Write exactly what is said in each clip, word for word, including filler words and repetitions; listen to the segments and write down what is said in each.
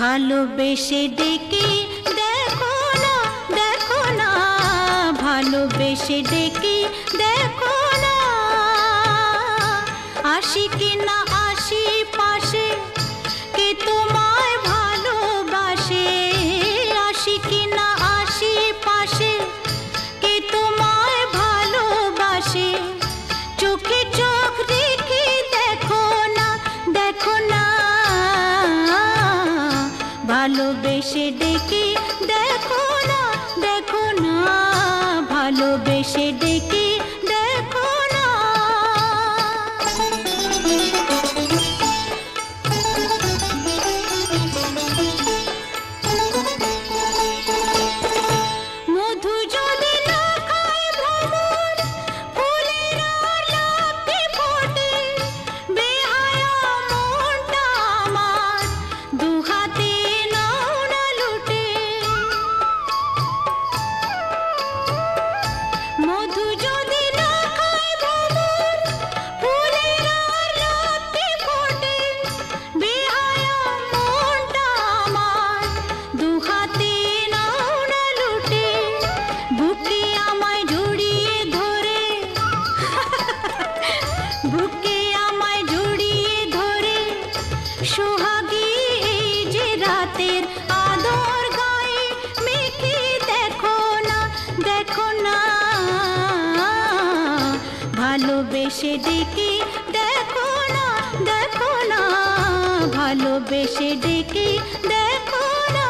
ভালোবেসে ডেকে দেখো না, দেখো না, ভালোবেসে ডেকে দেখো না, আসি কিনা আসি পাশে কে তোমায় ভালোবাসে, আসি কিনা আসি পাশে কে তোমায় ভালোবাসে, চোখে চোখ রেখে দেখো না, দেখো না, ভালোবেসে ডেকে দেখো না, দেখো না, ভালোবেসে ডেকে দেখো না। মধু যদি না খায় ভ্রমর, ফুলের আর লাফতে ফোটে, বেহায়া মনটা আমার দুহাতে নাও না লুটে। মধু যদি না খায় ভ্রমর, ফুলের আর লাফতে ফোটে, বেহায়া মনটা আমার দুহাতে নাও না লুটে। বুকে আমায় জড়িয়ে ধরে, বুকে আমায় জড়িয়ে ধরে, সোহাগী এই যে রাতের আদর গায়ে মেখে দেখো না, দেখো না, ভালোবেসে ডেকে দেখো না, দেখো না, ভালোবেসে ডেকে দেখো না।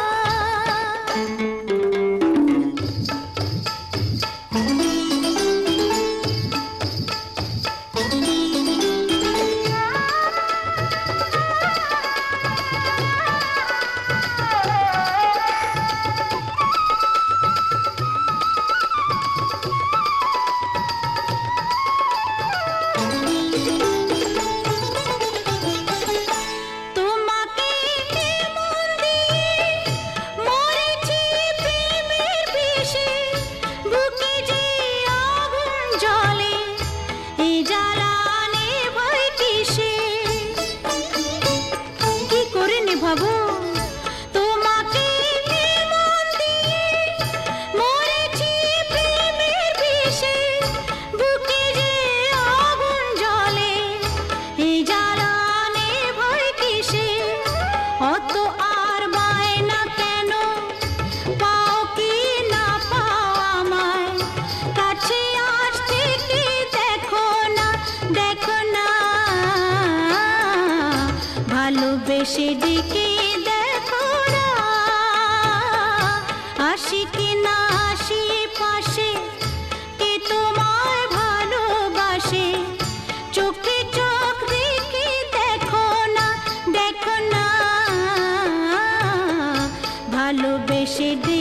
তোমাকে মন দিয়ে মরেছি প্রেমের বিষে, বুকে যে আগুন জ্বলে, এই জ্বালা নেভাই কিসে, কি করে নেভাবো? তোমাকে মন দিয়ে মরেছি প্রেমের বিষে, বুকে যে আগুন জ্বলে, এই জ্বালা নেভাই কিসে, অত আর বায়না কেন, পাও কি না পাও আমায়, কাছে আসতে কি দেখো না, দেখো না, ভালোবেসে ডেকে দেখো না, আসি কিনা আসি পাশে কে তোমায় ভালোবাসে, চোখে চোখ রেখে দেখো না, দেখো না, ভালোবেসে